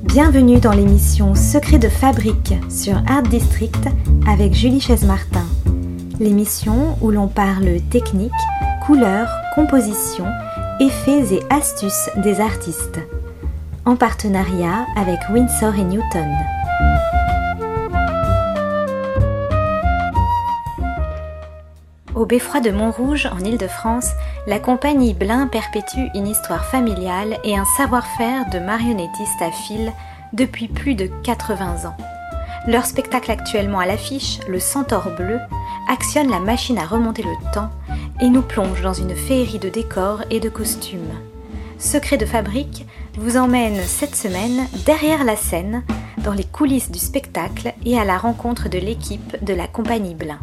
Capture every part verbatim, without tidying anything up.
Bienvenue dans l'émission Secrets de fabrique sur Art District avec Julie Chaise-Martin. L'émission où l'on parle technique, couleurs, composition, effets et astuces des artistes. En partenariat avec Winsor et Newton. Au beffroi de Montrouge, en Île-de-France, la compagnie Blin perpétue une histoire familiale et un savoir-faire de marionnettistes à fil depuis plus de quatre-vingts ans. Leur spectacle actuellement à l'affiche, le Centaure bleu, actionne la machine à remonter le temps et nous plonge dans une féerie de décors et de costumes. Secrets de fabrique vous emmène cette semaine derrière la scène, dans les coulisses du spectacle et à la rencontre de l'équipe de la compagnie Blin.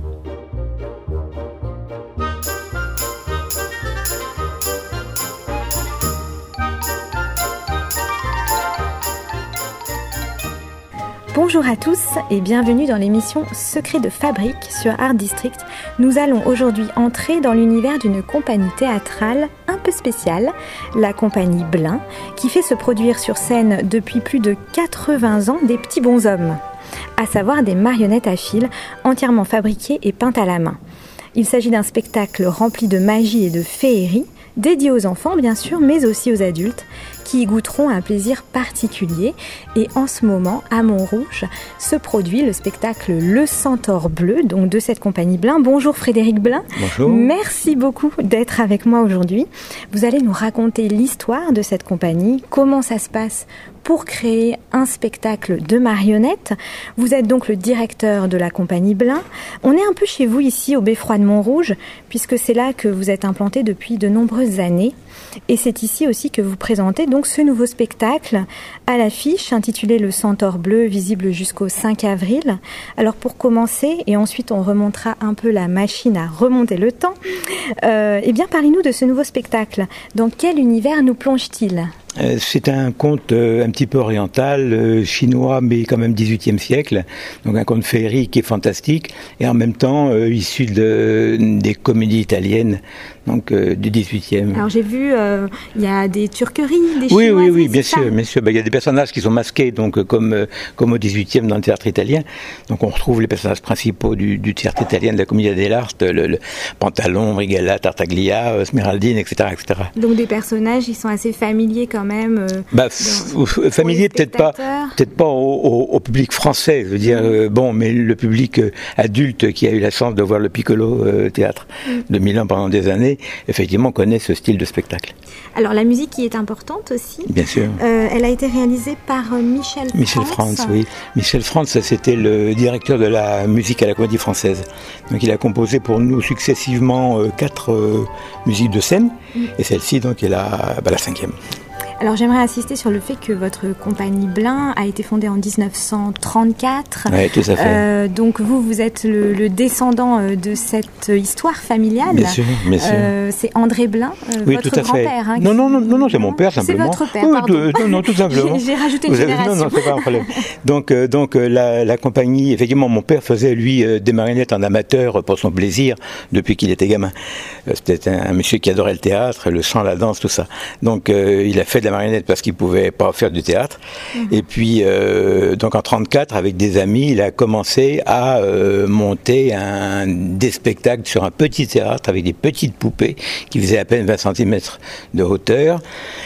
Bonjour à tous et bienvenue dans l'émission Secrets de fabrique sur Art District. Nous allons aujourd'hui entrer dans l'univers d'une compagnie théâtrale un peu spéciale, la compagnie Blin, qui fait se produire sur scène depuis plus de quatre-vingts ans des petits bonshommes, à savoir des marionnettes à fil entièrement fabriquées et peintes à la main. Il s'agit d'un spectacle rempli de magie et de féerie, dédié aux enfants bien sûr, mais aussi aux adultes, qui y goûteront un plaisir particulier. Et en ce moment, à Montrouge, se produit le spectacle Le Centaure bleu, donc de cette compagnie Blin. Bonjour Frédéric Blin. Bonjour. Merci beaucoup d'être avec moi aujourd'hui. Vous allez nous raconter l'histoire de cette compagnie, comment ça se passe pour créer un spectacle de marionnettes. Vous êtes donc le directeur de la compagnie Blin. On est un peu chez vous ici au beffroi de Montrouge, puisque c'est là que vous êtes implanté depuis de nombreuses années. Et c'est ici aussi que vous présentez donc ce nouveau spectacle à l'affiche intitulé Le Centaure bleu, visible jusqu'au cinq avril. Alors pour commencer, et ensuite on remontera un peu la machine à remonter le temps, euh, eh bien parlez-nous de ce nouveau spectacle. Dans quel univers nous plonge-t-il ? C'est un conte un petit peu oriental, chinois, mais quand même dix-huitième siècle. Donc un conte féerique et fantastique, et en même temps euh, issu de, des comédies italiennes, donc euh, du dix-huitième. Alors j'ai vu, euh, il y a des turqueries, des oui, chinoises. Oui, oui, bien sûr, bien sûr. Ben, il y a des personnages qui sont masqués, donc comme euh, comme au dix-huitième dans le théâtre italien. Donc on retrouve les personnages principaux du, du théâtre italien, de la Commedia dell'arte, le, le Pantalon, Brigalla, Tartaglia, euh, Smeraldine, et cetera, et cetera. Donc des personnages, ils sont assez familiers quand même. Euh, bah, dans, familier peut-être pas, peut-être pas au, au, au public français, je veux dire. Mmh. Euh, bon, mais le public euh, adulte qui a eu la chance de voir le Piccolo euh, théâtre mmh. de Milan pendant des années, effectivement connaît ce style de spectacle. Alors la musique qui est importante aussi. Bien sûr. Euh, elle a été réalisée par Michel Frantz. Michel Frantz, oui. Michel Frantz, c'était le directeur de la musique à la Comédie Française. Donc il a composé pour nous successivement euh, quatre euh, musiques de scène, mmh. et celle-ci donc est la, bah, la cinquième. Alors j'aimerais insister sur le fait que votre compagnie Blin a été fondée en dix-neuf cent trente-quatre. Oui, tout à fait. Euh, donc vous, vous êtes le, le descendant de cette histoire familiale. Bien sûr, bien sûr. Euh, c'est André Blin, euh, oui, votre tout à grand-père. Fait. Hein, non, non, non, non, non, c'est mon père simplement. C'est votre père, pardon. Oui, tout, non, non, tout simplement. j'ai, j'ai rajouté une vous génération. Avez, non, non, c'est pas un problème. Donc, euh, donc euh, la, la compagnie, effectivement, mon père faisait lui euh, des marionnettes en amateur pour son plaisir depuis qu'il était gamin. Euh, c'était un, un monsieur qui adorait le théâtre, le chant, la danse, tout ça. Donc euh, il a fait de la marionnette parce qu'il pouvait pouvait pas faire du théâtre. Mmh. Et puis, euh, donc en trente-quatre, avec des amis, il a commencé à euh, monter un, des spectacles sur un petit théâtre avec des petites poupées qui faisaient à peine vingt centimètres de hauteur.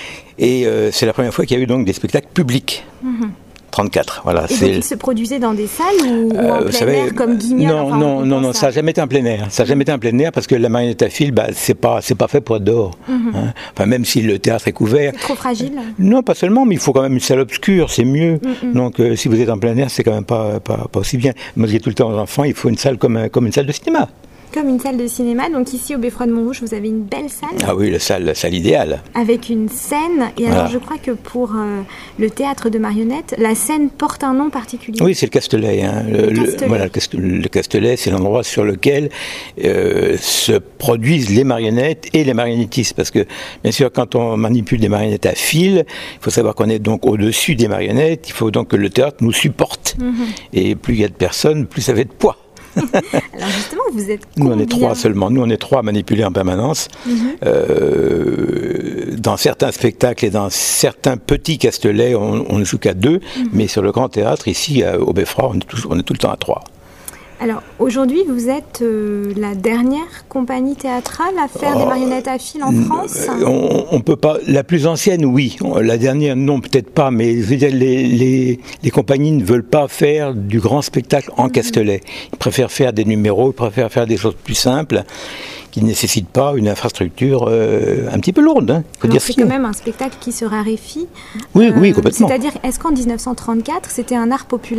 Et euh, c'est la première fois qu'il y a eu donc des spectacles publics. Mmh. trente-quatre, voilà. Et c'est... donc il se produisait dans des salles ou, euh, ou en plein savez, air comme Guignol? Non, enfin, non, non, non, ça. ça n'a jamais été en plein air. Ça n'a jamais été en plein air parce que la marionnette à fil, bah, c'est pas, c'est pas fait pour être dehors. Mm-hmm. Hein. Enfin, même si le théâtre est couvert. C'est trop fragile. Euh, non, pas seulement, mais il faut quand même une salle obscure, c'est mieux. Mm-hmm. Donc, euh, si vous êtes en plein air, c'est quand même pas, pas, pas aussi bien. Moi, je dis tout le temps aux enfants, il faut une salle comme, comme une salle de cinéma. Comme une salle de cinéma, donc ici au beffroi de Montrouge, vous avez une belle salle. Ah oui, la salle, la salle idéale. Avec une scène, et voilà. Alors je crois que pour euh, le théâtre de marionnettes, la scène porte un nom particulier. Oui, c'est le Castelet. Hein. Le, le, Castelet. Voilà, le Castelet, c'est l'endroit sur lequel euh, se produisent les marionnettes et les marionnettistes. Parce que, bien sûr, quand on manipule des marionnettes à fil, il faut savoir qu'on est donc au-dessus des marionnettes, il faut donc que le théâtre nous supporte. Mm-hmm. Et plus il y a de personnes, plus ça fait de poids. Alors justement, vous êtes combien ? Nous on est trois seulement, nous on est trois à manipuler en permanence. Mm-hmm. Euh, dans certains spectacles et dans certains petits castelets, on, on ne joue qu'à deux, mmh. mais sur le grand théâtre, ici, au Beffroi, on est, tout, on est tout le temps à trois. Alors, aujourd'hui, vous êtes euh, la dernière compagnie théâtrale à faire oh, des marionnettes à fil en France. On, on peut pas. La plus ancienne, oui. La dernière, non, peut-être pas. Mais je veux dire, les, les, les compagnies ne veulent pas faire du grand spectacle en mmh. castelet. Ils préfèrent faire des numéros, ils préfèrent faire des choses plus simples, qui ne nécessitent pas une infrastructure euh, un petit peu lourde. Hein, faut dire c'est quand même un spectacle qui se raréfie. Oui, euh, oui, complètement. C'est-à-dire, est-ce qu'en dix-neuf cent trente-quatre, c'était un art populaire ?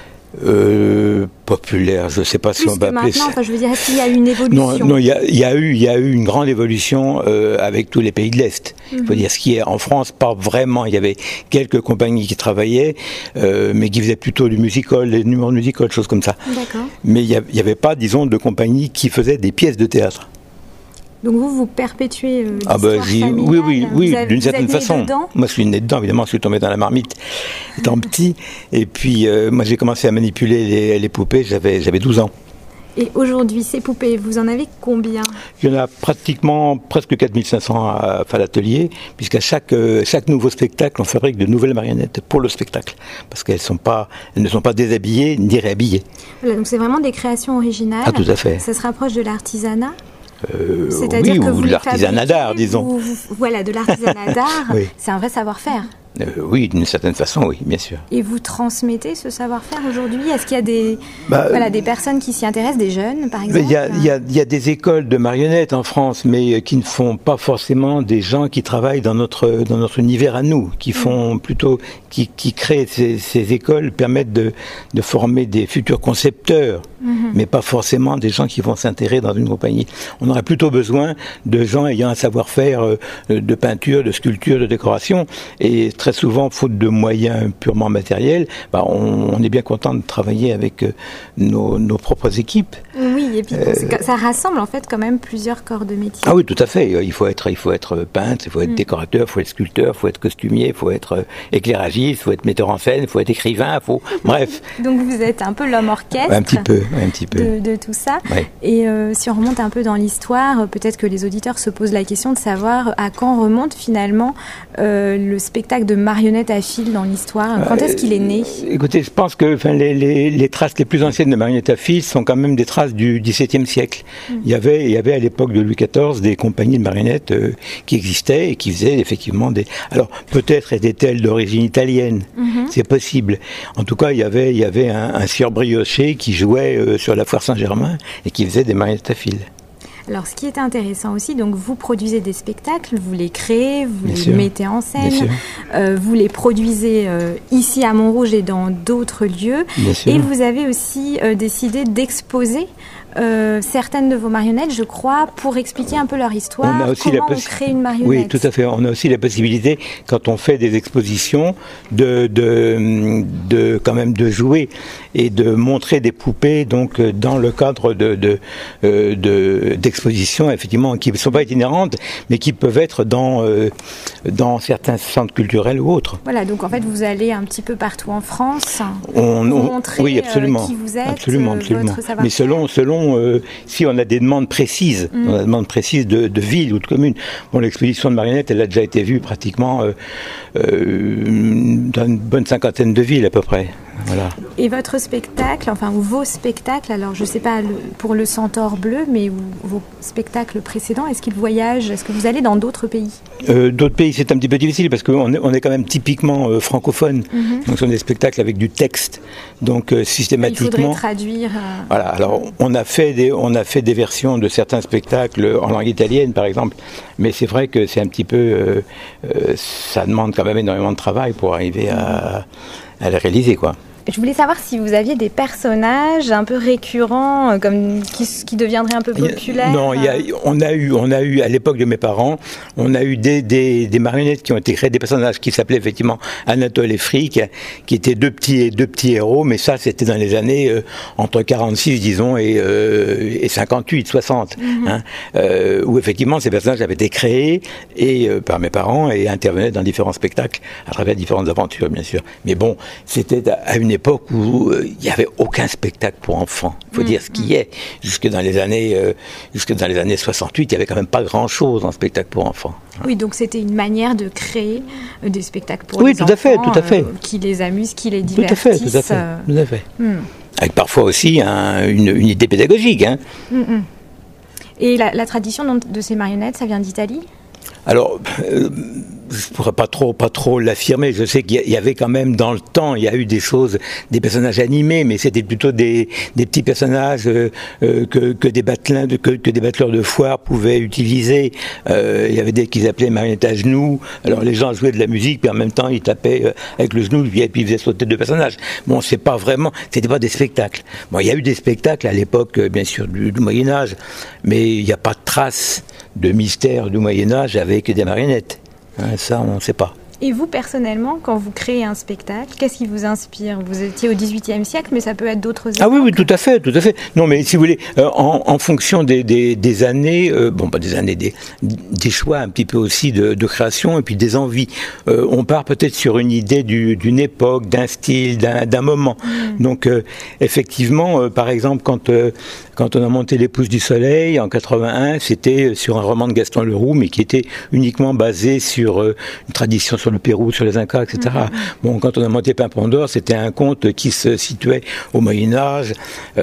Euh, populaire, je ne sais pas Plus si on va appeler ça. Enfin, je veux dire, est-ce qu'il y a eu une évolution ? Non, non, il y a, il y a eu, il y a eu une grande évolution euh, avec tous les pays de l'Est. Il mm-hmm. faut dire, ce qui est en France, pas vraiment. Il y avait quelques compagnies qui travaillaient, euh, mais qui faisaient plutôt du musical, des numéros de musical, choses comme ça. D'accord. Mais il n'y avait pas, disons, de compagnies qui faisaient des pièces de théâtre. Donc vous, vous perpétuez euh, l'histoire ah bah, familiale. Oui, oui, oui, avez, d'une certaine façon. Dedans moi, je suis né dedans, évidemment, je suis tombé dans la marmite étant petit. Et puis, euh, moi, j'ai commencé à manipuler les, les poupées, j'avais, j'avais douze ans. Et aujourd'hui, ces poupées, vous en avez combien ? Il y en a pratiquement presque quatre mille cinq cents à, à l'atelier, puisqu'à chaque, euh, chaque nouveau spectacle, on fabrique de nouvelles marionnettes pour le spectacle. Parce qu'elles sont pas, elles ne sont pas déshabillées ni réhabillées. Voilà, donc c'est vraiment des créations originales. Ah, tout à fait. Ça se rapproche de l'artisanat ? Euh, oui, que ou de l'artisanat d'art, disons. Vous, vous, voilà, de l'artisanat d'art, oui. C'est un vrai savoir-faire. Euh, oui, d'une certaine façon, oui, bien sûr. Et vous transmettez ce savoir-faire aujourd'hui ? Est-ce qu'il y a des, bah, voilà, des personnes qui s'y intéressent, des jeunes, par exemple ? Il y a, il y a, il y a des écoles de marionnettes en France, mais qui ne font pas forcément des gens qui travaillent dans notre, dans notre univers à nous, qui font mmh. plutôt, qui, qui créent ces, ces écoles, permettent de, de former des futurs concepteurs, mmh. mais pas forcément des gens qui vont s'intéresser dans une compagnie. On aurait plutôt besoin de gens ayant un savoir-faire de peinture, de sculpture, de décoration, et très souvent, faute de moyens purement matériels, bah on, on est bien content de travailler avec euh, nos, nos propres équipes. Oui, et puis euh, ça rassemble en fait quand même plusieurs corps de métier. Ah oui, tout à fait. Il faut être, il faut être peintre, il faut être mm. décorateur, il faut être sculpteur, il faut être costumier, il faut être éclairagiste, il faut être metteur en scène, il faut être écrivain, il faut... Bref. Donc vous êtes un peu l'homme orchestre. Un petit peu, un petit peu. De, de tout ça. Ouais. Et euh, si on remonte un peu dans l'histoire, peut-être que les auditeurs se posent la question de savoir à quand remonte finalement euh, le spectacle de marionnettes à fil dans l'histoire. Quand est-ce qu'il est né ? Écoutez, je pense que enfin, les, les, les traces les plus anciennes de marionnettes à fil sont quand même des traces du dix-septième siècle. Mmh. Il y avait, il y avait à l'époque de Louis quatorze des compagnies de marionnettes euh, qui existaient et qui faisaient effectivement des... Alors, peut-être étaient-elles d'origine italienne, mmh. c'est possible. En tout cas, il y avait, il y avait un, un sieur brioché qui jouait euh, sur la foire Saint-Germain et qui faisait des marionnettes à fil. Alors, ce qui est intéressant aussi, donc vous produisez des spectacles, vous les créez, vous Bien les sûr. mettez en scène, euh, vous les produisez euh, ici à Montrouge et dans d'autres lieux. Bien sûr. Et vous avez aussi euh, décidé d'exposer euh, certaines de vos marionnettes, je crois, pour expliquer un peu leur histoire, on a aussi comment la on crée une marionnette. Oui, tout à fait. On a aussi la possibilité, quand on fait des expositions, de, de, de quand même de jouer et de montrer des poupées, donc dans le cadre de, de, de, de d'expositions, effectivement, qui ne sont pas itinérantes, mais qui peuvent être dans, euh, dans certains centres culturels ou autres. Voilà, donc en fait, vous allez un petit peu partout en France on, pour on, montrer oui, absolument, euh, qui vous êtes, absolument, absolument. votre savoir-faire. Mais selon, selon euh, si on a des demandes précises, mm. on a des demandes précises de, de villes ou de communes. Bon, l'exposition de marionnettes, elle a déjà été vue pratiquement euh, euh, dans une bonne cinquantaine de villes à peu près. Voilà. Et votre spectacle, enfin ou vos spectacles, alors je ne sais pas le, pour le Centaure Bleu, mais ou, vos spectacles précédents, est-ce qu'ils voyagent ? Est-ce que vous allez dans d'autres pays ? euh, D'autres pays, c'est un petit peu difficile parce qu'on est, on est quand même typiquement euh, francophone. Mm-hmm. Donc, ce sont des spectacles avec du texte. Donc, euh, systématiquement. Il faudrait traduire. Euh... Voilà. Alors, on a fait des, on a fait des versions de certains spectacles en langue italienne, par exemple. Mais c'est vrai que c'est un petit peu, euh, euh, ça demande quand même énormément de travail pour arriver à, à les réaliser, quoi. Je voulais savoir si vous aviez des personnages un peu récurrents, comme qui, qui deviendraient un peu populaires. Non, il y a, on a eu, on a eu à l'époque de mes parents, on a eu des, des, des marionnettes qui ont été créées, des personnages qui s'appelaient effectivement Anatole et Frick, qui étaient deux petits, deux petits héros, mais ça c'était dans les années euh, entre quarante-six, disons, et, euh, et cinquante-huit, soixante, mm-hmm. hein, euh, où effectivement ces personnages avaient été créés et euh, par mes parents et intervenaient dans différents spectacles à travers différentes aventures, bien sûr. Mais bon, c'était à une époque où euh, il n'y avait aucun spectacle pour enfants. Il faut mmh, dire ce qui mmh. est. Jusque dans les années, euh, jusque dans les années soixante-huit, il n'y avait quand même pas grand-chose en spectacle pour enfants. Oui, donc c'était une manière de créer euh, des spectacles pour oui, les tout enfants, à fait, tout à fait. Euh, qui les amusent, qui les divertissent. Tout à fait, tout à fait. Euh... Tout à fait. Mmh. Avec parfois aussi un, une, une idée pédagogique. Hein. Mmh, mmh. Et la, la tradition donc, de ces marionnettes, ça vient d'Italie ? Alors, euh, je ne pourrais pas trop, pas trop l'affirmer. Je sais qu'il y avait quand même dans le temps, il y a eu des choses, des personnages animés, mais c'était plutôt des, des petits personnages euh, euh, que, que, des battelins, de, que, que des battleurs de foire pouvaient utiliser. Euh, il y avait des qu'ils appelaient marionnettes à genoux. Alors les gens jouaient de la musique, puis en même temps ils tapaient euh, avec le genou, puis, puis ils faisaient sauter deux personnages. Bon, c'est pas vraiment, c'était pas des spectacles. Bon, il y a eu des spectacles à l'époque, bien sûr, du, du Moyen Âge, mais il n'y a pas de trace de mystère du Moyen-Âge avec des marionnettes. Hein, ça, on ne sait pas. Et vous, personnellement, quand vous créez un spectacle, qu'est-ce qui vous inspire ? Vous étiez au dix-huitième siècle, mais ça peut être d'autres époques. Ah oui, oui, tout à fait, tout à fait. Non, mais si vous voulez, euh, en, en fonction des, des, des années, euh, bon, pas des années, des, des choix un petit peu aussi de, de création et puis des envies. Euh, on part peut-être sur une idée du, d'une époque, d'un style, d'un, d'un moment. Mmh. Donc, euh, effectivement, euh, par exemple, quand... Euh, Quand on a monté L'Épouse du Soleil en quatre-vingt-un, c'était sur un roman de Gaston Leroux, mais qui était uniquement basé sur euh, une tradition sur le Pérou, sur les Incas, et cetera. Mmh. Bon, quand on a monté Pimpon d'Or, c'était un conte qui se situait au Moyen Âge, euh,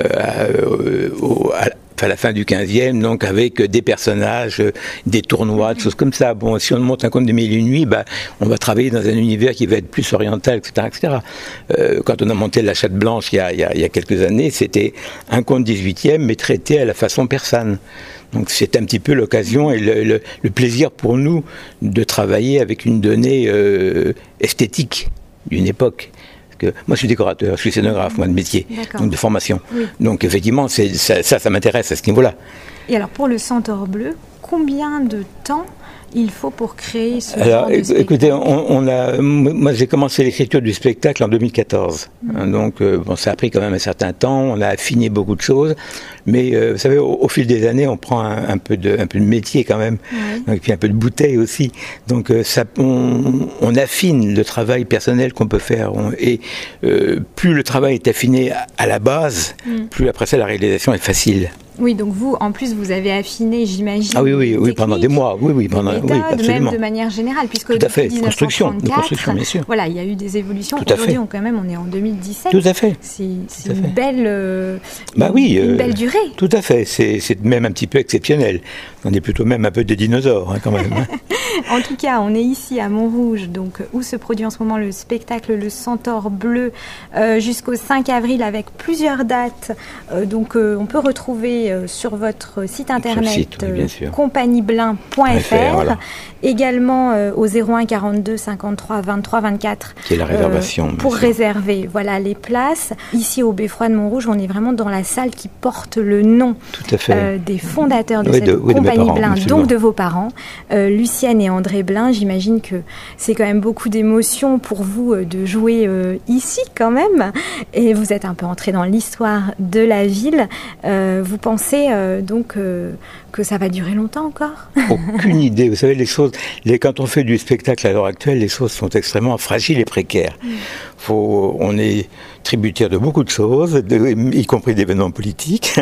euh, au, à, à la fin du quinzième, donc avec des personnages, des tournois, des choses comme ça. Bon, si on monte un conte de Mille et une nuits, bah, on va travailler dans un univers qui va être plus oriental, et cetera, et cetera. Euh, quand on a monté La Chatte Blanche il y a, il y a, il y a quelques années, c'était un conte dix-huitième, mais traité à la façon persane. Donc c'est un petit peu l'occasion et le, le, le plaisir pour nous de travailler avec une donnée euh, esthétique d'une époque. Que moi, je suis décorateur, je suis scénographe, moi, de métier, donc de formation. Oui. Donc, effectivement, c'est, ça, ça, ça m'intéresse à ce niveau-là. Et alors, pour le Centaure bleu, combien de temps il faut pour créer ce alors, genre de spectacle ? Écoutez, on, on a, moi, j'ai commencé l'écriture du spectacle en deux mille quatorze. Mmh. Donc, euh, bon, ça a pris quand même un certain temps. On a affiné beaucoup de choses. Mais, euh, vous savez, au, au fil des années, on prend un, un, peu, de, un peu de métier quand même. Oui. Et puis un peu de bouteille aussi. Donc, euh, ça, on, on affine le travail personnel qu'on peut faire. On, et euh, plus le travail est affiné à, à la base, mmh. plus après ça, la réalisation est facile. Oui, donc vous, en plus, vous avez affiné, j'imagine. Ah oui, oui, oui, pendant des mois, oui, oui, pendant, méthodes, oui, absolument. Même de manière générale, puisque tout à fait, depuis construction, de construction, bien sûr. Voilà, il y a eu des évolutions. Tout à Aujourd'hui, fait. on, quand même, on est en deux mille dix-sept. Tout à fait. C'est, c'est à une fait. belle, euh, bah une, oui, une euh, belle durée. Tout à fait. C'est, c'est même un petit peu exceptionnel. On est plutôt même un peu des dinosaures, hein, quand même. En tout cas, on est ici à Montrouge, donc où se produit en ce moment le spectacle Le Centaure bleu, euh, jusqu'au cinq avril avec plusieurs dates. Euh, donc, euh, on peut retrouver euh, sur votre site internet site, oui, euh, compagnie blin point f r, voilà. Également euh, au zéro un quarante-deux cinquante-trois vingt-trois vingt-quatre. Qui est la réservation. Euh, pour réserver, voilà, les places. Ici au Beffroi de Montrouge, on est vraiment dans la salle qui porte le nom Tout à fait. Euh, des fondateurs de oui, cette de, oui, compagnie parents, Blin, absolument. donc de vos parents, euh, Lucienne et André Blin. J'imagine que c'est quand même beaucoup d'émotions pour vous euh, de jouer euh, ici quand même. Et vous êtes un peu entré dans l'histoire de la ville. Euh, vous pensez euh, donc euh, que ça va durer longtemps encore ? Aucune idée. Vous savez, les choses, les, quand on fait du spectacle à l'heure actuelle, les choses sont extrêmement fragiles et précaires. Mm. Faut, on est tributaire de beaucoup de choses, de, y compris d'événements politiques.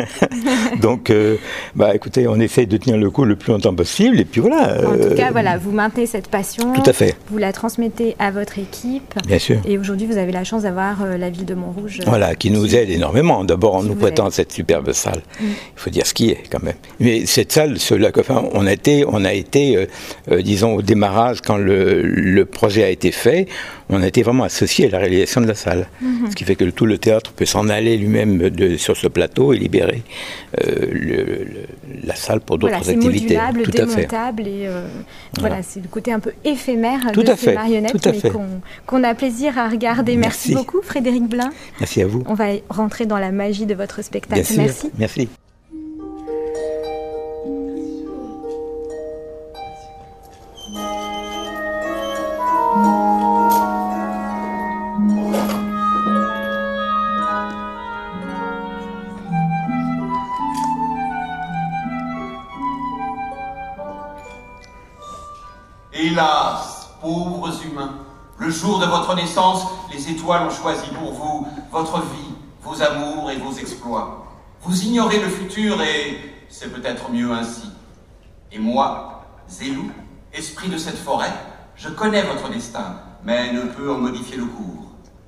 Donc, euh, bah, écoutez, on essaye de tenir le coup le plus longtemps possible, et puis voilà. En euh, tout cas, voilà, vous maintenez cette passion. Tout à fait. Vous la transmettez à votre équipe. Bien sûr. Et aujourd'hui, vous avez la chance d'avoir euh, la ville de Montrouge. Voilà, qui nous aide énormément. D'abord, en nous prêtant aide. cette superbe salle. Mm. Il faut dire ce qui est, quand même. Mais cette salle, cela, enfin, on a été, on a été euh, euh, disons, au démarrage, quand le, le projet a été fait, on a été vraiment associé à la réalisation de la salle. Mm-hmm. Ce qui fait que tout le théâtre peut s'en aller lui-même de, sur ce plateau et libérer euh, le, le, la salle pour d'autres voilà, activités. C'est modulable, tout démontable et euh, voilà. voilà, c'est le côté un peu éphémère tout de à ces fait. marionnettes tout à mais fait. qu'on, qu'on a plaisir à regarder. Merci, Merci beaucoup Frédéric Blin. Merci à vous. On va rentrer dans la magie de votre spectacle. Bien sûr. Merci. Merci. Hélas, pauvres humains, Le jour de votre naissance, les étoiles ont choisi pour vous votre vie, vos amours et vos exploits. Vous ignorez le futur et c'est peut-être mieux ainsi. Et moi, Zélou, esprit de cette forêt, je connais votre destin, mais ne peux en modifier le cours.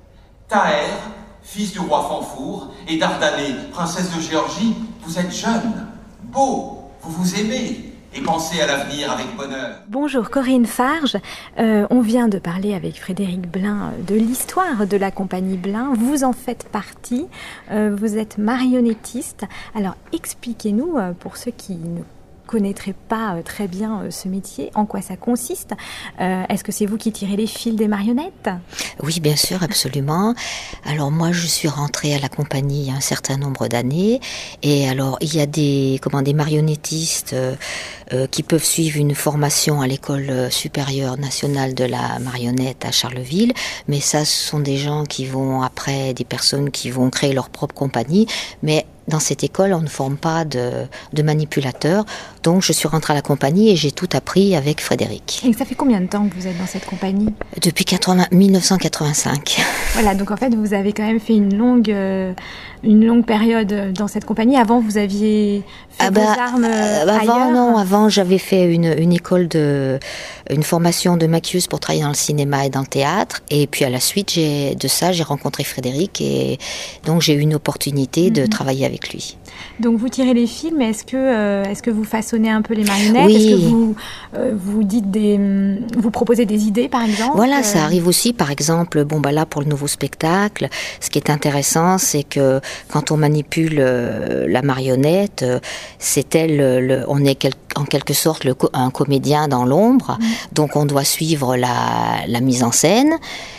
Taher, fils du roi Fanfour, et Dardanée, princesse de Géorgie, vous êtes jeune, beau, vous vous aimez, et pensez à l'avenir avec bonheur. Bonjour Corinne Farge, euh, on vient de parler avec Frédéric Blin de l'histoire de la compagnie Blin, vous en faites partie, euh, vous êtes marionnettiste, alors expliquez-nous, euh, pour ceux qui ne connaîtraient pas euh, très bien euh, ce métier, en quoi ça consiste. Euh, est-ce que c'est vous qui tirez les fils des marionnettes? Oui, bien sûr, absolument. Alors moi, je suis rentrée à la compagnie il y a un certain nombre d'années, et alors il y a des, comment, des marionnettistes euh, euh, qui peuvent suivre une formation à l'école supérieure nationale de la marionnette à Charleville, mais ça, ce sont des gens qui vont après, des personnes qui vont créer leur propre compagnie, mais dans cette école, on ne forme pas de, de manipulateurs. Donc, je suis rentrée à la compagnie et j'ai tout appris avec Frédéric. Et ça fait combien de temps que vous êtes dans cette compagnie? Depuis mille neuf cent quatre-vingt-cinq. Voilà, donc en fait, vous avez quand même fait une longue, euh, une longue période dans cette compagnie. Avant, vous aviez fait ah vos bah, armes euh, avant, ailleurs. Non, avant, j'avais fait une, une école de, une formation de maquilleuse pour travailler dans le cinéma et dans le théâtre. Et puis à la suite, j'ai, de ça, j'ai rencontré Frédéric et donc j'ai eu une opportunité de mm-hmm. travailler avec lui. Donc vous tirez les fils, mais est-ce que, euh, est-ce que vous façonnez un peu les marionnettes? Oui. Est-ce que vous, euh, vous dites des, vous proposez des idées, par exemple? Voilà, euh... ça arrive aussi. Par exemple, bon bah là pour le nouveau spectacle, ce qui est intéressant, c'est que quand on manipule euh, la marionnette, euh, c'est elle, le, on est quel, en quelque sorte le, un comédien dans l'ombre, mmh. donc on doit suivre la, la mise en scène.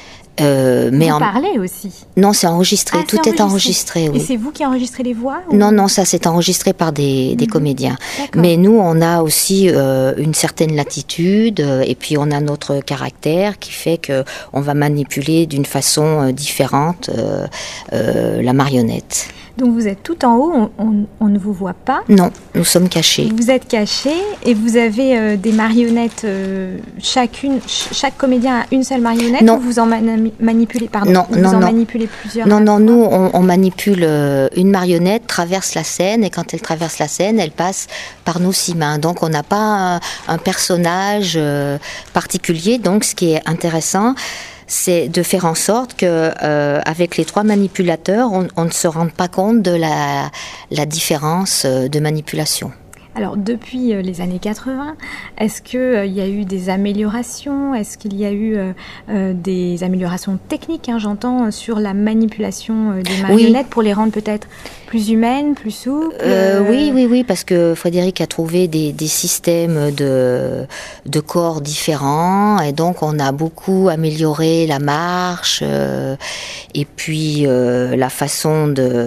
Euh, mais vous en... parlez aussi? Non, c'est enregistré, ah, tout c'est est enregistré. Oui. Et c'est vous qui enregistrez les voix ou... Non, non, ça c'est enregistré par des, mmh. des comédiens. D'accord. Mais nous, on a aussi euh, une certaine latitude euh, et puis on a notre caractère qui fait que on va manipuler d'une façon euh, différente euh, euh, la marionnette. Donc vous êtes tout en haut, on, on, on ne vous voit pas. Non, nous sommes cachés. Vous êtes cachés et vous avez euh, des marionnettes, euh, chacune, ch- chaque comédien a une seule marionnette. Non. Ou vous en mani- manipulez, pardon. Non, vous non, en non. manipulez plusieurs. Non, non, nous on, on manipule euh, une marionnette, traverse la scène et quand elle traverse la scène, elle passe par nos six mains. Donc on n'a pas un, un personnage euh, particulier. Donc ce qui est intéressant, c'est de faire en sorte que, euh, avec les trois manipulateurs, on, on ne se rende pas compte de la, la différence de manipulation. Alors, depuis les années quatre-vingts, est-ce qu'il euh, y a eu des améliorations? Est-ce qu'il y a eu euh, euh, des améliorations techniques, hein, j'entends, sur la manipulation euh, des marionnettes, oui. pour les rendre peut-être plus humaines, plus souples? euh, Oui, oui, oui, parce que Frédéric a trouvé des, des systèmes de, de corps différents, et donc on a beaucoup amélioré la marche, euh, et puis euh, la façon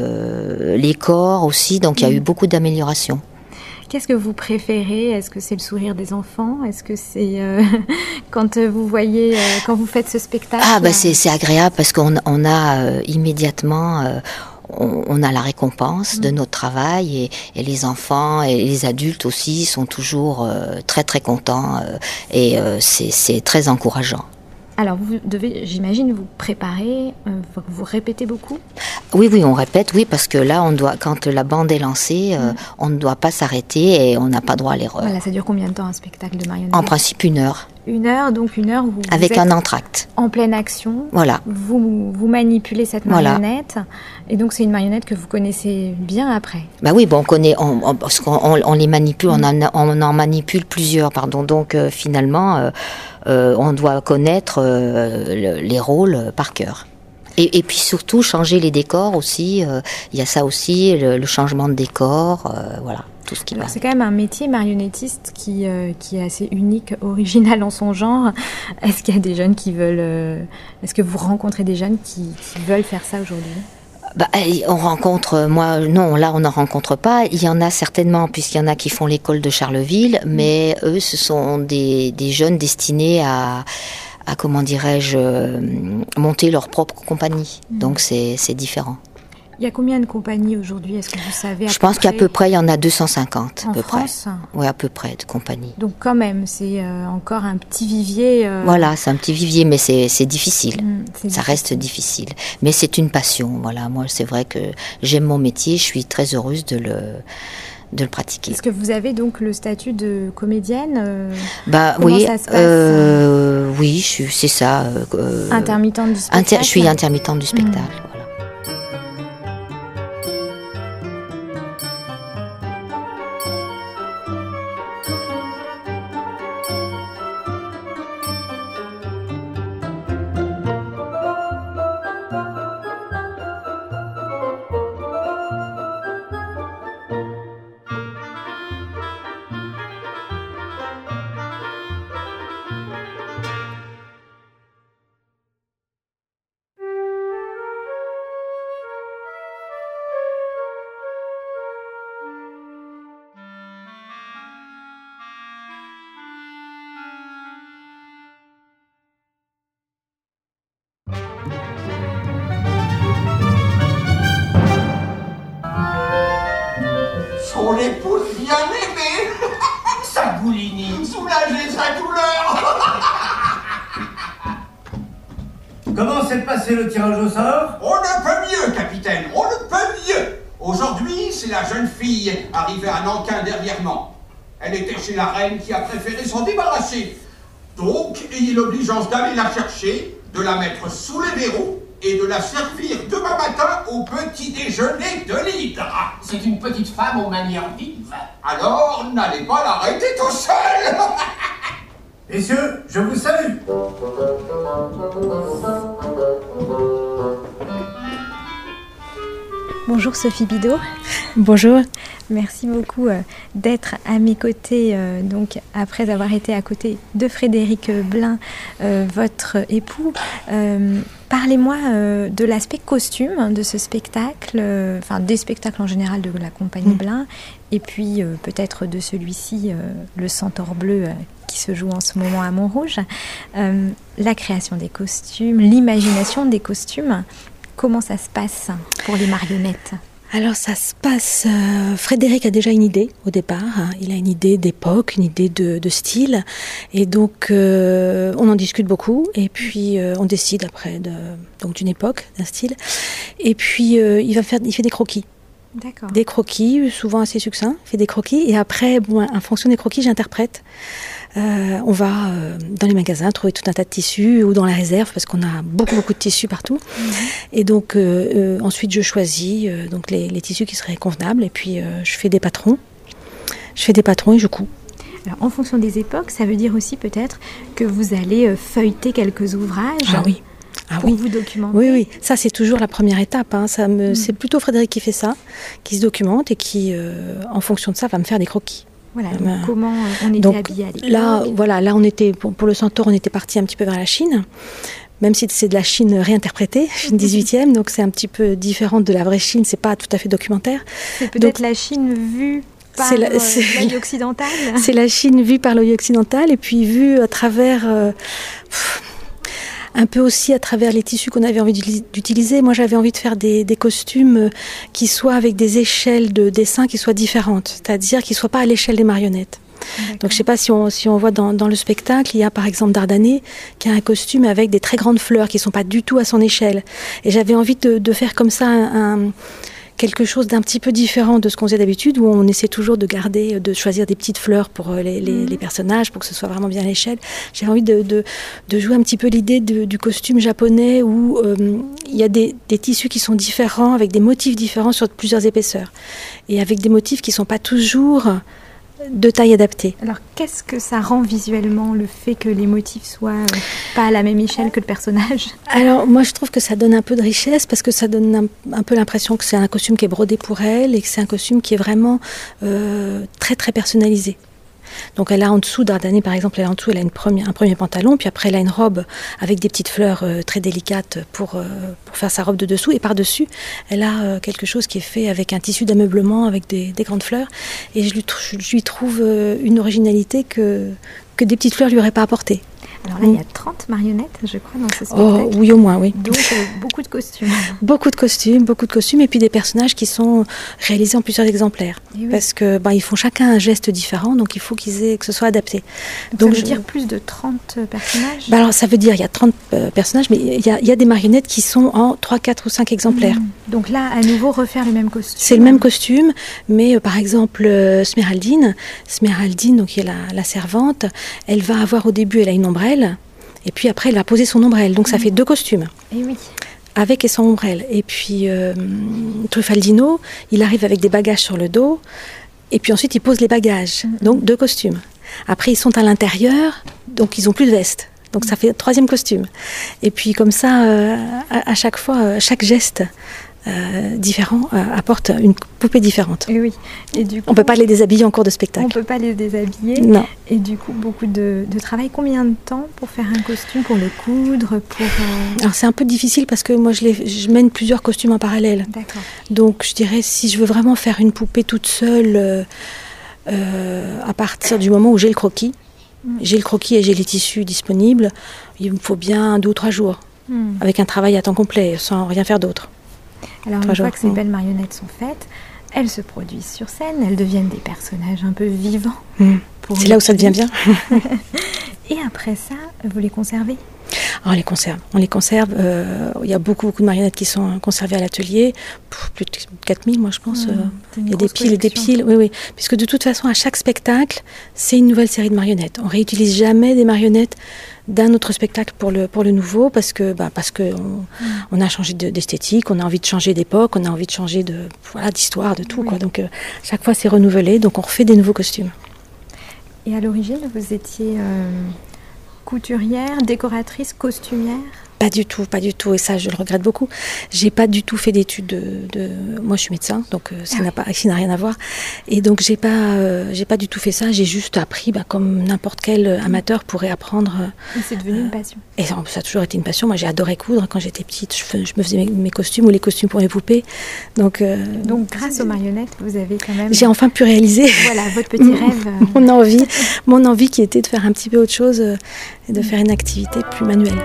de... les corps aussi, donc il y a mmh. eu beaucoup d'améliorations. Qu'est-ce que vous préférez? Est-ce que c'est le sourire des enfants? Est-ce que c'est euh, quand vous voyez, euh, quand vous faites ce spectacle? Ah bah c'est, c'est agréable parce qu'on on a euh, immédiatement, euh, on, on a la récompense mmh. de notre travail et, et les enfants et les adultes aussi sont toujours euh, très très contents euh, et euh, c'est, c'est très encourageant. Alors, vous devez, j'imagine, vous préparer, euh, vous répétez beaucoup? Oui, oui, on répète, oui, parce que là, on doit, quand la bande est lancée, euh, mmh. on ne doit pas s'arrêter et on n'a pas droit à l'erreur. Voilà, ça dure combien de temps un spectacle de marionnettes? En principe, une heure. Une heure, donc une heure où vous avec êtes un entracte. En pleine action. Voilà. Vous, vous manipulez cette marionnette. Voilà. Et donc, c'est une marionnette que vous connaissez bien après. Bah oui, bon, on connaît, on, on, parce qu'on on, on les manipule, mmh. on, en, on en manipule plusieurs, pardon. Donc, euh, finalement, euh, euh, on doit connaître euh, le, les rôles par cœur. Et, et puis surtout, changer les décors aussi. Il euh, y a ça aussi, le, le changement de décor, euh, voilà. Tout ce qui Alors, c'est quand même un métier marionnettiste qui, euh, qui est assez unique, original en son genre. Est-ce qu'il y a des jeunes qui veulent... Euh, est-ce que vous rencontrez des jeunes qui, qui veulent faire ça aujourd'hui? Bah, on rencontre, moi, non, là, on n'en rencontre pas. Il y en a certainement, puisqu'il y en a qui font l'école de Charleville, mais eux, ce sont des, des jeunes destinés à... à, comment dirais-je, monter leur propre compagnie. Mmh. Donc, c'est, c'est différent. Il y a combien de compagnies aujourd'hui? Est-ce que vous savez? Je pense qu'à peu près, il y en a deux cent cinquante. En à peu France? Oui, à peu près de compagnies. Donc quand même, c'est euh, encore un petit vivier. Euh... Voilà, c'est un petit vivier, mais c'est, c'est difficile. Mmh, c'est Ça difficile. reste difficile. Mais c'est une passion. Voilà, moi, c'est vrai que j'aime mon métier. Je suis très heureuse de le, de le pratiquer. Est-ce que vous avez donc le statut de comédienne? euh, Bah comment oui, ça se passe? euh, oui, je suis, c'est ça. Euh, Intermittente du spectacle. inter- je suis intermittente du spectacle. Voilà. Son épouse bien-aimée, Sagouline, soulager sa douleur. Comment s'est passé le tirage au sort? On ne peut mieux, capitaine, on ne peut mieux. Aujourd'hui, c'est la jeune fille arrivée à Nankin dernièrement. Elle était chez la reine qui a préféré s'en débarrasser. Donc, ayez l'obligeance d'aller la chercher, de la mettre sous les verrous et de la servir demain matin au petit déjeuner de l'Hydra. C'est une petite femme aux manières vives. Alors, n'allez pas l'arrêter tout seul. Messieurs, je vous salue. Bonjour Sophie Bidot. Bonjour. Merci beaucoup euh, d'être à mes côtés, euh, donc après avoir été à côté de Frédéric Blin, euh, votre époux. Euh, parlez-moi euh, de l'aspect costume de ce spectacle, euh, enfin des spectacles en général de la compagnie mmh. Blin, et puis euh, peut-être de celui-ci, euh, le Centaure Bleu, euh, qui se joue en ce moment à Montrouge. Euh, la création des costumes, l'imagination des costumes. Comment ça se passe pour les marionnettes? Alors ça se passe, euh, Frédéric a déjà une idée au départ, hein. Il a une idée d'époque, une idée de, de style, et donc euh, on en discute beaucoup, et puis euh, on décide après de, donc d'une époque, d'un style, et puis euh, il va faire, il fait des croquis. D'accord. Des croquis, souvent assez succincts, il fait des croquis, et après, bon, en fonction des croquis, j'interprète. Euh, on va euh, dans les magasins trouver tout un tas de tissus ou dans la réserve parce qu'on a beaucoup beaucoup de tissus partout. Mmh. Et donc euh, euh, ensuite je choisis euh, donc les, les tissus qui seraient convenables et puis euh, je fais des patrons. Je fais des patrons et je couds. Alors en fonction des époques, ça veut dire aussi peut-être que vous allez euh, feuilleter quelques ouvrages. Ah oui. Ah pour oui. vous documenter. Oui, oui, ça c'est toujours la première étape. Hein. Ça me, mmh. C'est plutôt Frédéric qui fait ça, qui se documente et qui, euh, en fonction de ça, va me faire des croquis. Voilà, donc euh, comment on était donc, habillés à l'époque. Là, voilà, là on était, pour, pour le Centaure, on était parti un petit peu vers la Chine, même si c'est de la Chine réinterprétée, Chine dix-huitième, donc c'est un petit peu différent de la vraie Chine, c'est pas tout à fait documentaire. C'est peut-être donc, la Chine vue par c'est la, euh, c'est, l'œil occidental. C'est la Chine vue par l'œil occidental et puis vue à travers... Euh, pff, un peu aussi à travers les tissus qu'on avait envie d'utiliser. Moi, j'avais envie de faire des, des costumes qui soient avec des échelles de dessin qui soient différentes, c'est-à-dire qui ne soient pas à l'échelle des marionnettes. D'accord. Donc, je ne sais pas si on, si on voit dans, dans le spectacle, il y a par exemple Dardanais qui a un costume avec des très grandes fleurs qui ne sont pas du tout à son échelle. Et j'avais envie de, de faire comme ça un... un quelque chose d'un petit peu différent de ce qu'on faisait d'habitude, où on essaie toujours de garder, de choisir des petites fleurs pour les, les, mmh. les personnages, pour que ce soit vraiment bien à l'échelle. J'ai envie de, de, de jouer un petit peu l'idée de, du costume japonais, où euh, il y a des, des tissus qui sont différents, avec des motifs différents sur plusieurs épaisseurs, et avec des motifs qui ne sont pas toujours de taille adaptée. Alors, qu'est-ce que ça rend visuellement, le fait que les motifs soient euh, pas à la même échelle que le personnage? Alors, moi, je trouve que ça donne un peu de richesse, parce que ça donne un, un peu l'impression que c'est un costume qui est brodé pour elle, et que c'est un costume qui est vraiment euh, très, très personnalisé. Donc elle a en dessous, Dardanais par exemple, elle a en dessous, elle a une première, un premier pantalon, puis après elle a une robe avec des petites fleurs euh, très délicates pour, euh, pour faire sa robe de dessous, et par-dessus, elle a euh, quelque chose qui est fait avec un tissu d'ameublement, avec des, des grandes fleurs, et je lui, je lui trouve euh, une originalité que, que des petites fleurs lui auraient pas apportée. Alors là, il y a trente marionnettes, je crois, dans ce spectacle. Oh, oui, au moins, oui. Donc, euh, beaucoup de costumes. Beaucoup de costumes, beaucoup de costumes, et puis des personnages qui sont réalisés en plusieurs exemplaires. Oui. Parce que bah, ils font chacun un geste différent, donc il faut qu'ils aient, que ce soit adapté. Donc, donc ça veut je... dire plus de trente personnages bah, alors, ça veut dire qu'il y a trente euh, personnages, mais il y, a, il y a des marionnettes qui sont en trois, quatre ou cinq exemplaires. Mmh. Donc là, à nouveau, refaire le même costume. C'est le même costume, mais euh, par exemple, euh, Sméraldine, Sméraldine, donc qui est la, la servante, elle va avoir au début, elle a une ombrelle, et puis après, elle va poser son ombrelle. Donc, ça fait deux costumes. Et oui. Avec et sans ombrelle. Et puis, euh, Truffaldino, il arrive avec des bagages sur le dos. Et puis ensuite, il pose les bagages. Mm-hmm. Donc, deux costumes. Après, ils sont à l'intérieur. Donc, ils n'ont plus de veste. Donc, ça fait troisième costume. Et puis, comme ça, euh, à, à chaque fois, chaque geste euh, différent euh, apporte une poupée différente. Et oui. Et du coup, on ne peut pas les déshabiller en cours de spectacle. On ne peut pas les déshabiller. Non. Et du coup, beaucoup de, de travail. Combien de temps pour faire un costume, pour le coudre, pour... Euh... Alors, c'est un peu difficile parce que moi, je, les, je mène plusieurs costumes en parallèle. D'accord. Donc, je dirais, si je veux vraiment faire une poupée toute seule, euh, euh, à partir du moment où j'ai le croquis, mmh. j'ai le croquis et j'ai les tissus disponibles, il me faut bien deux ou trois jours, mmh. avec un travail à temps complet, sans rien faire d'autre. Alors, une fois que ces belles marionnettes sont faites, elles se produisent sur scène, elles deviennent des personnages un peu vivants. Mmh. C'est là où ça devient bien. Et après ça, vous les conservez ? Alors, on les conserve. On les conserve. Euh, il y a beaucoup, beaucoup de marionnettes qui sont conservées à l'atelier. Plus de quatre mille, moi, je pense. Mmh, euh, il y a des piles et des piles. Oui, oui. Puisque de toute façon, à chaque spectacle, c'est une nouvelle série de marionnettes. On réutilise jamais des marionnettes d'un autre spectacle pour le, pour le nouveau, parce que, bah, parce que on, mmh. on a changé de, d'esthétique, on a envie de changer d'époque, on a envie de changer de, voilà, d'histoire, de tout. Oui. Quoi. Donc, euh, chaque fois, c'est renouvelé. Donc, on refait des nouveaux costumes. Et à l'origine, vous étiez euh, couturière, décoratrice, costumière ? Pas du tout, pas du tout, et ça je le regrette beaucoup. J'ai pas du tout fait d'études de, de... moi je suis médecin, donc euh, ça ah n'a pas, ça n'a rien à voir. Et donc j'ai pas, euh, j'ai pas du tout fait ça. J'ai juste appris, bah, comme n'importe quel amateur pourrait apprendre. Et c'est devenu euh, une passion. Et ça, ça a toujours été une passion. Moi j'ai adoré coudre quand j'étais petite. Je, fais, je me faisais mes, mes costumes ou les costumes pour mes poupées. Donc, euh, donc grâce aux marionnettes, vous avez quand même. J'ai enfin pu réaliser. Voilà votre petit rêve. mon envie, mon envie qui était de faire un petit peu autre chose euh, et de faire une activité plus manuelle.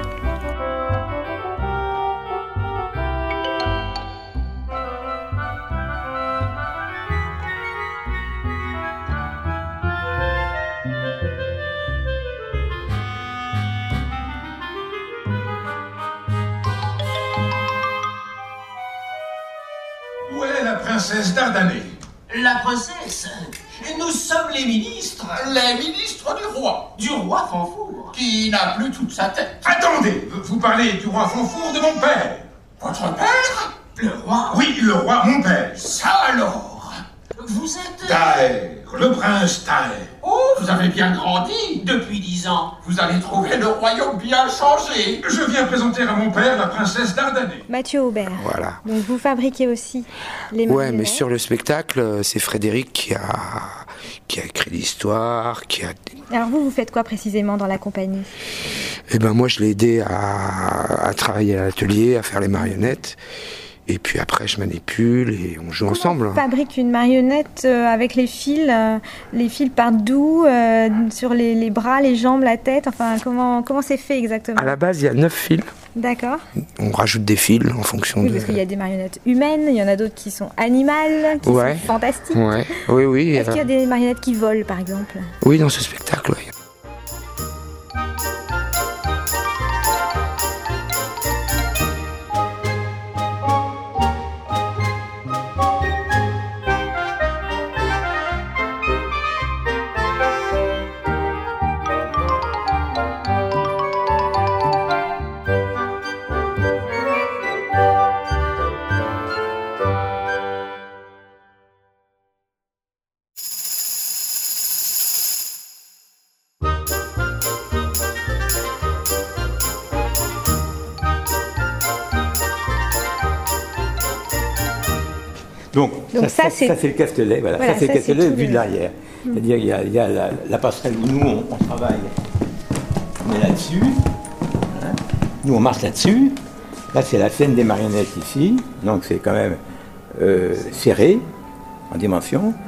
Princesse Dardanelle. La princesse ? Nous sommes les ministres. Les ministres du roi. Du roi Fanfour. Qui n'a plus toute sa tête. Attendez, vous parlez du roi Fanfour de mon père. Votre père ? Le roi ? Oui, le roi, mon père. Ça alors ? Vous êtes... Taher, le prince Taher. Oh, vous avez bien grandi depuis dix ans. Vous allez trouver le royaume bien changé. Je viens présenter à mon père la princesse Dardanelle. Mathieu Aubert. Voilà. Donc vous fabriquez aussi les marionnettes. Ouais, mais sur le spectacle, c'est Frédéric qui a, qui a écrit l'histoire, qui a... Alors vous, vous faites quoi précisément dans la compagnie ? Eh ben moi, je l'ai aidé à, à travailler à l'atelier, à faire les marionnettes. Et puis après, je manipule et on joue Comment ensemble. On fabrique une marionnette euh, avec les fils, euh, les fils partent d'où, euh, sur les, les bras, les jambes, la tête. Enfin, comment comment c'est fait exactement ? À la base, il y a neuf fils. D'accord. On rajoute des fils en fonction oui, de... parce qu'il y a des marionnettes humaines, il y en a d'autres qui sont animales, qui ouais. sont fantastiques. Ouais. Oui, oui. Est-ce euh... qu'il y a des marionnettes qui volent, par exemple ? Oui, dans ce spectacle, oui. Donc, Donc ça, ça, ça, c'est... ça c'est le Castelet, voilà. Voilà, ça c'est ça, le Castelet c'est vu le... de l'arrière. Mmh. C'est-à-dire il y a, il y a la, la passerelle où nous on, on travaille, on est là-dessus, hein. Nous on marche là-dessus. Là c'est la scène des marionnettes ici, donc c'est quand même euh, serré en dimension.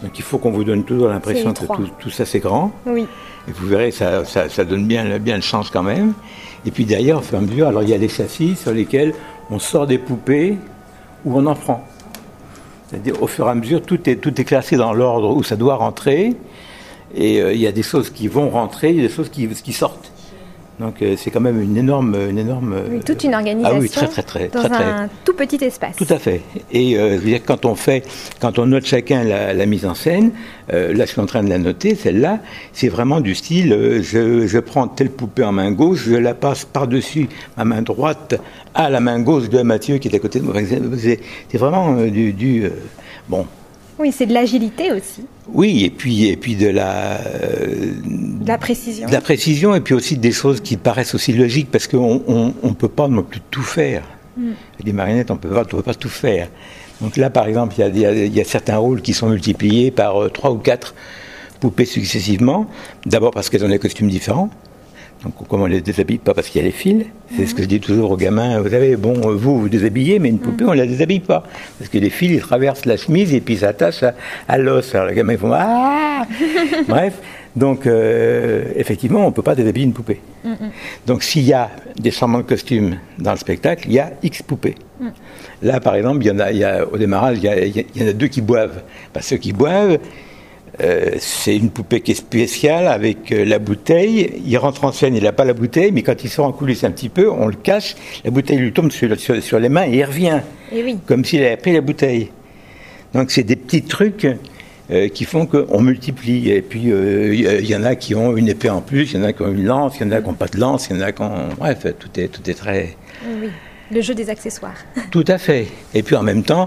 Donc il faut qu'on vous donne toujours l'impression que tout, tout ça c'est grand. Oui. Et vous verrez, ça, ça, ça donne bien, bien le sens quand même. Et puis derrière, au fur et à mesure, alors il y a les châssis sur lesquels on sort des poupées ou on en prend. C'est-à-dire au fur et à mesure, tout est, tout est classé dans l'ordre où ça doit rentrer. Et euh, il y a des choses qui vont rentrer, il y a des choses qui, qui sortent. Donc euh, c'est quand même une énorme, une énorme. Oui, toute une organisation. Ah oui, très très très dans très, très. un tout petit espace. Tout à fait. Et euh, je veux dire, quand on fait, quand on note chacun la, la mise en scène, euh, là je suis en train de la noter, celle-là, c'est vraiment du style, euh, je, je prends telle poupée en main gauche, je la passe par-dessus ma main droite à la main gauche de Mathieu qui est à côté de moi. C'est, c'est vraiment euh, du, du euh, bon. Oui, c'est de l'agilité aussi. Oui, et puis, et puis de la... Euh, de la précision. De la précision, et puis aussi des choses qui paraissent aussi logiques, parce qu'on ne on peut pas non plus tout faire. Mm. Les marionnettes, on ne peut pas tout faire. Donc là, par exemple, il y, y, y a certains rôles qui sont multipliés par euh, trois ou quatre poupées successivement. D'abord parce qu'elles ont des costumes différents. Donc comme on ne les déshabille pas parce qu'il y a les fils, c'est mmh. ce que je dis toujours aux gamins, vous savez, bon, vous vous déshabillez, mais une poupée, mmh. on ne la déshabille pas. Parce que les fils, ils traversent la chemise et puis s'attachent à, à l'os. Alors les gamins, ils font « Ah !» Bref, donc euh, effectivement, on ne peut pas déshabiller une poupée. Mmh. Donc s'il y a des changements de costumes dans le spectacle, il y a X poupées. Mmh. Là, par exemple, il y en a, il y a, au démarrage, il y, a, il y en a deux qui boivent. Parce que ceux qui boivent, Euh, c'est une poupée qui est spéciale avec euh, la bouteille. Il rentre en scène, il n'a pas la bouteille, mais quand il sort en coulisses un petit peu, on le cache, la bouteille lui tombe sur, sur, sur les mains et il revient. Et oui. Comme s'il avait pris la bouteille. Donc c'est des petits trucs euh, qui font qu'on multiplie. Et puis il euh, y, y en a qui ont une épée en plus, il y en a qui ont une lance, il y en a qui n'ont pas de lance, il y en a qui ont... Bref, tout est, tout est très... Oui, oui. Le jeu des accessoires. Tout à fait. Et puis en même temps...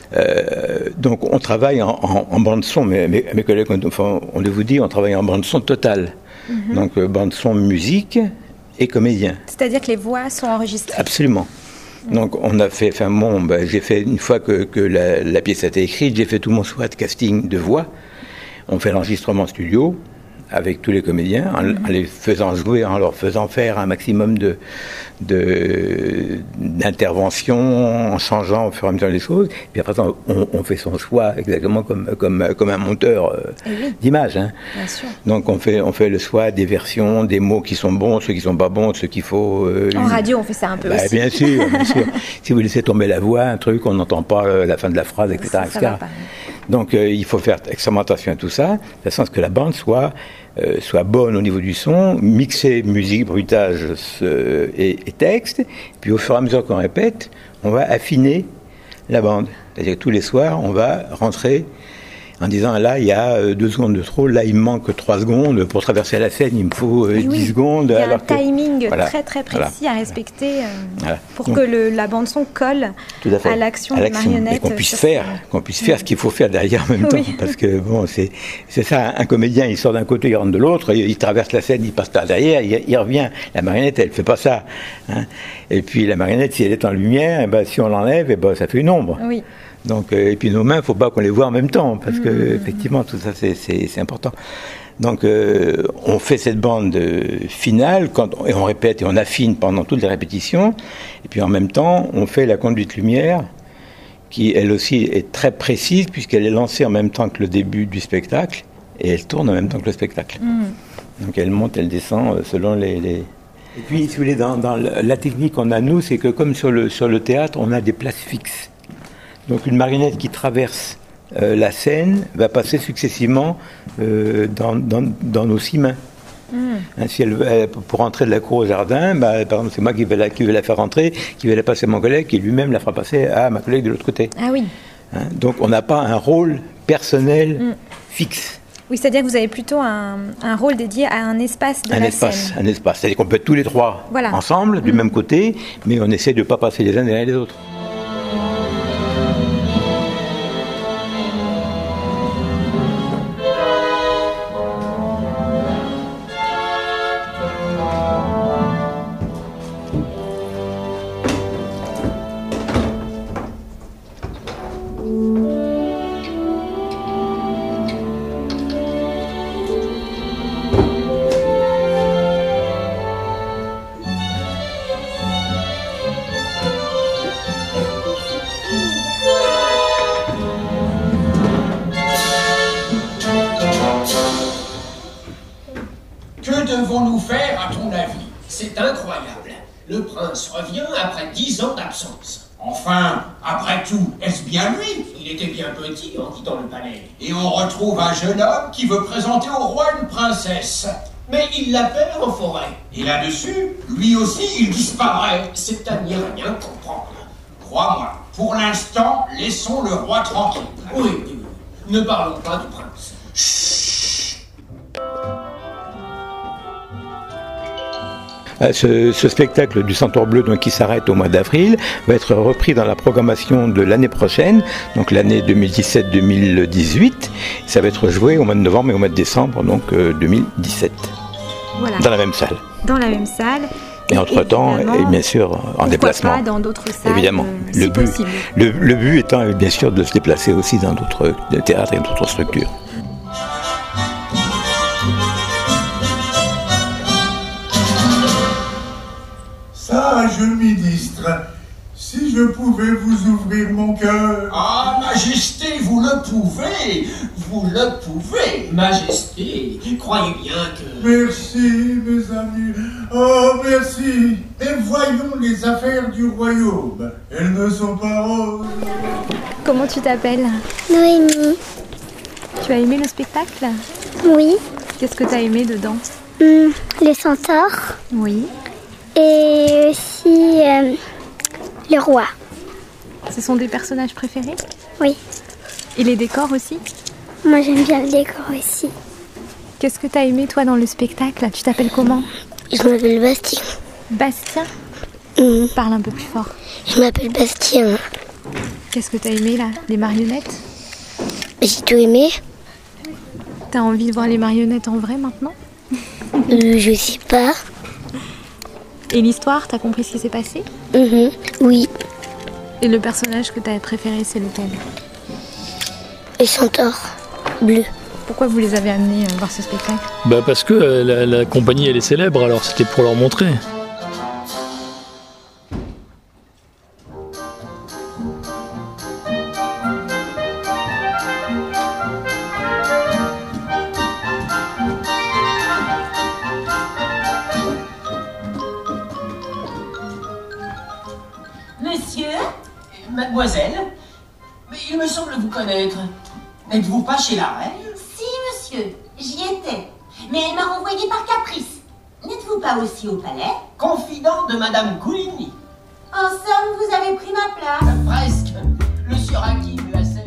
Euh, donc on travaille en, en, en bande son, mais mes, mes collègues, enfin, on le vous dit, on travaille en bande son totale. Mm-hmm. Donc euh, bande son, musique et comédien. C'est-à-dire que les voix sont enregistrées. Absolument. Mm. Donc on a fait, enfin bon, ben, j'ai fait une fois que, que la, la pièce a été écrite, j'ai fait tout mon choix de casting de voix. On fait l'enregistrement studio avec tous les comédiens, en, mm-hmm. en les faisant jouer, en leur faisant faire un maximum de, de, d'interventions, en changeant au fur et à mesure des choses. Puis après, on, on fait son choix exactement comme, comme, comme un monteur euh, oui. d'image. Hein. Bien sûr. Donc on fait, on fait le choix des versions, des mots qui sont bons, ceux qui sont pas bons, ceux qu'il faut... Euh, en radio, on fait ça un peu bah, aussi. Bien sûr, bien sûr. Si vous laissez tomber la voix, un truc, on n'entend pas euh, la fin de la phrase, et cetera. Ça, ça et cetera. Donc euh, il faut faire extrêmement attention à tout ça, de façon à ce que la bande soit, euh, soit bonne au niveau du son, mixer musique, bruitage euh, et, et texte, puis au fur et à mesure qu'on répète, on va affiner la bande. C'est-à-dire que tous les soirs, on va rentrer en disant là, il y a deux secondes de trop, là, il me manque trois secondes, pour traverser la scène, il me faut euh, oui, dix secondes. Il y a alors un timing que, voilà, très très précis voilà, à respecter euh, voilà. pour Donc, que le, la bande-son colle à, à l'action des marionnettes. Et qu'on puisse faire, qu'on puisse faire ce qu'il faut faire derrière en même oui. temps. Parce que bon, c'est, c'est ça, un comédien, il sort d'un côté, il rentre de l'autre, il, il traverse la scène, il passe par derrière, il, il revient. La marionnette, elle ne fait pas ça. Hein. Et puis la marionnette, si elle est en lumière, eh ben, si on l'enlève, eh ben, ça fait une ombre. Oui. Donc, euh, et puis nos mains, il ne faut pas qu'on les voit en même temps, parce que mmh. effectivement, tout ça, c'est, c'est, c'est important. Donc, euh, on fait cette bande euh, finale, quand on, et on répète et on affine pendant toutes les répétitions, et puis en même temps, on fait la conduite lumière, qui elle aussi est très précise, puisqu'elle est lancée en même temps que le début du spectacle, et elle tourne en même temps que le spectacle. Mmh. Donc, elle monte, elle descend, euh, selon les... les... Et puis, si vous voulez, dans, dans la technique qu'on a, nous, c'est que comme sur le, sur le théâtre, on a des places fixes. Donc une marionnette qui traverse euh, la scène va passer successivement euh, dans, dans, dans nos six mains. Mmh. Hein, si elle, elle, pour rentrer de la cour au jardin, bah, par exemple, c'est moi qui vais, la, qui vais la faire rentrer, qui vais la passer à mon collègue, qui lui-même la fera passer à ma collègue de l'autre côté. Ah oui. Hein, donc on n'a pas un rôle personnel mmh. fixe. Oui, c'est-à-dire que vous avez plutôt un, un rôle dédié à un espace de un la espace, scène. Un espace, c'est-à-dire qu'on peut être tous les trois voilà. ensemble, du mmh. même côté, mais on essaie de ne pas passer les uns derrière les autres. devons-nous faire à ton avis? C'est incroyable. Le prince revient après dix ans d'absence. Enfin, après tout, est-ce bien lui? Il était bien petit en quittant le palais. Et on retrouve un jeune homme qui veut présenter au roi une princesse. Mais il la perd en forêt. Et là-dessus, lui aussi, il disparaît. C'est à n'y rien comprendre. Crois-moi, pour l'instant, laissons le roi tranquille. Oui, oui, oui. Ne parlons pas du prince. Chut. Ce, ce spectacle du Centaure Bleu, donc, qui s'arrête au mois d'avril, va être repris dans la programmation de l'année prochaine, donc l'année deux mille dix-sept deux mille dix-huit. Ça va être joué au mois de novembre et au mois de décembre, donc euh, deux mille dix-sept, voilà. Dans la même salle. Dans la même salle. Et, et entre-temps, et bien sûr, en déplacement. Pas dans d'autres salles, évidemment. Euh, le, si but, possible. Le, le but étant, bien sûr, de se déplacer aussi dans d'autres théâtres et d'autres structures. Sage ministre, si je pouvais vous ouvrir mon cœur. Ah, Majesté, vous le pouvez, vous le pouvez. Majesté, croyez bien que... Merci, mes amis, oh merci. Et voyons les affaires du royaume, elles ne sont pas roses. Comment tu t'appelles? Noémie. Tu as aimé le spectacle? Oui. Qu'est-ce que tu as aimé dedans? Hum, les centaures. Oui. Et aussi euh, le roi. Ce sont des personnages préférés? Oui. Et les décors aussi? Moi j'aime bien le décor aussi. Qu'est-ce que tu as aimé toi dans le spectacle? Tu t'appelles comment? Je m'appelle Bastien. Bastien? Mmh. Parle un peu plus fort. Je m'appelle Bastien. Qu'est-ce que tu as aimé là? Les marionnettes? J'ai tout aimé. T'as envie de voir les marionnettes en vrai maintenant? euh, Je sais pas. Et l'histoire, t'as compris ce qui s'est passé? Mmh, oui. Et le personnage que t'as préféré, c'est lequel? Les centaures bleus. Pourquoi vous les avez amenés euh, voir ce spectacle? Bah parce que euh, la, la compagnie elle est célèbre, alors c'était pour leur montrer. Mademoiselle, mais il me semble vous connaître. N'êtes-vous pas chez la reine? Si, monsieur, j'y étais. Mais elle m'a renvoyé par caprice. N'êtes-vous pas aussi au palais? Confident de Madame Coligny. En somme, vous avez pris ma place. Euh, presque. Le sieur Hakim la sert.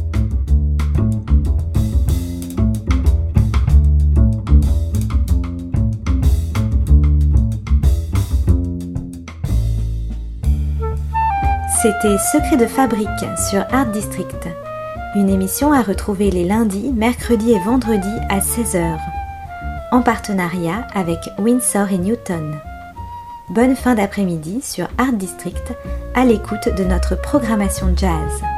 C'était Secrets de fabrique sur Art District. Une émission à retrouver les lundis, mercredis et vendredis à seize heures. En partenariat avec Windsor et Newton. Bonne fin d'après-midi sur Art District, à l'écoute de notre programmation jazz.